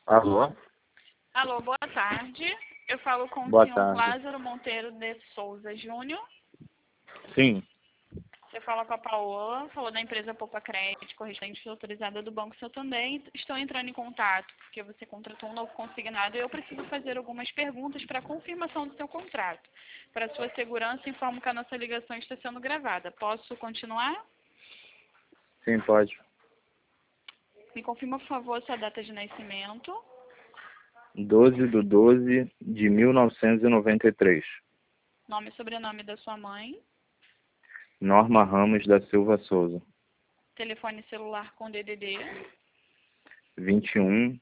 Alô? Alô, boa tarde. Eu falo com o Boa senhor tarde. Lázaro Monteiro de Souza Júnior. Sim, Você fala com a Paola, falou da empresa Poupa Crédito, correspondente autorizada do Banco Santander. E estou entrando em contato porque você contratou um novo consignado e eu preciso fazer algumas perguntas para confirmação do seu contrato. Para sua segurança, informo que a nossa ligação está sendo gravada. Posso continuar? sim, pode. Me confirma, por favor, sua data de nascimento. 12/12/1993. Nome e sobrenome da sua mãe. Norma Ramos da Silva Souza. Telefone celular com DDD. 21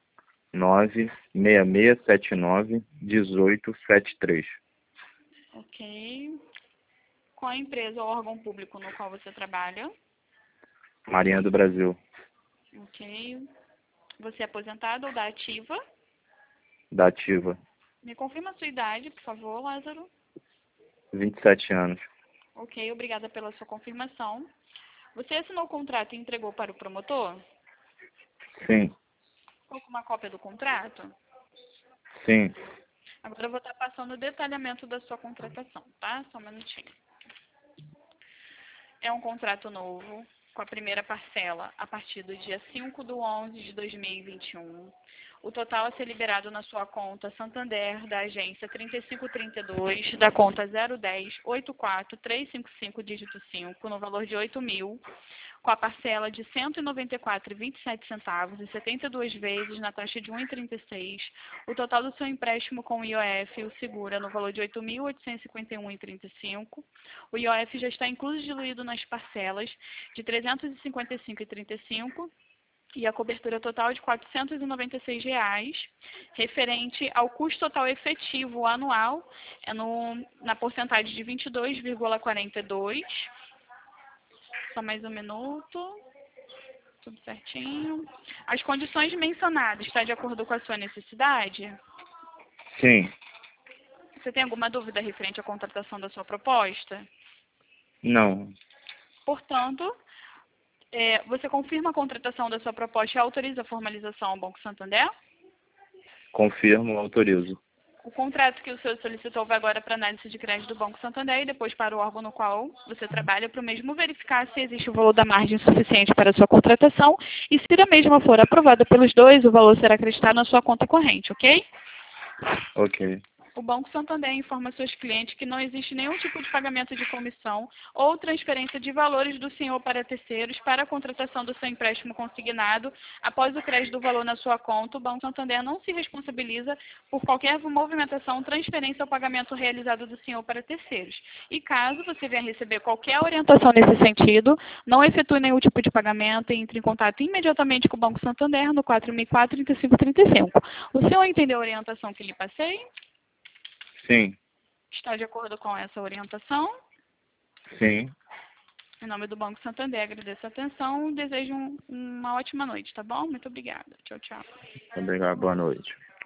96679 1873. Ok. Qual a empresa ou órgão público no qual você trabalha? Marinha do Brasil. Ok. Você é aposentado ou da ativa? Da Ativa. Me confirma a sua idade, por favor, Lázaro. 27 anos. Ok, obrigada pela sua confirmação. Você assinou o contrato e entregou para o promotor? Sim, Ficou com uma cópia do contrato? sim. Agora eu vou estar passando o detalhamento da sua contratação, tá? Só um minutinho. É um contrato novo, com a primeira parcela a partir do dia 5/11/2021. O total a ser liberado na sua conta Santander, da agência 3532, da conta 010-84355, dígito 5, no valor de 8.000, com a parcela de R$ 194,27 e 72 vezes na taxa de 1,36. O total do seu empréstimo com o IOF o segura no valor de R$ 8.851,35. O IOF já está incluso diluído nas parcelas de R$ 355,35 e a cobertura total de R$ 496, referente ao custo total efetivo anual, na porcentagem de 22,42. Só mais um minuto. Tudo certinho. As condições mencionadas, está de acordo com a sua necessidade? Sim. Você tem alguma dúvida referente à contratação da sua proposta? Não. Portanto, você confirma a contratação da sua proposta e autoriza a formalização ao Banco Santander? Confirmo, autorizo. O contrato que o senhor solicitou vai agora para análise de crédito do Banco Santander e depois para o órgão no qual você trabalha, para o mesmo verificar se existe o valor da margem suficiente para a sua contratação e, se a mesma for aprovada pelos dois, o valor será acreditado na sua conta corrente, ok? Ok. O Banco Santander informa seus clientes que não existe nenhum tipo de pagamento de comissão ou transferência de valores do senhor para terceiros para a contratação do seu empréstimo consignado. Após o crédito do valor na sua conta, o Banco Santander não se responsabiliza por qualquer movimentação, transferência ou pagamento realizado do senhor para terceiros. E caso você venha receber qualquer orientação nesse sentido, não efetue nenhum tipo de pagamento e entre em contato imediatamente com o Banco Santander no 464-3535. O senhor entendeu a orientação que lhe passei? Sim, Está de acordo com essa orientação? sim. Em nome do Banco Santander, agradeço a atenção e desejo uma ótima noite, tá bom? Muito obrigada. Tchau, tchau. Obrigado, boa noite.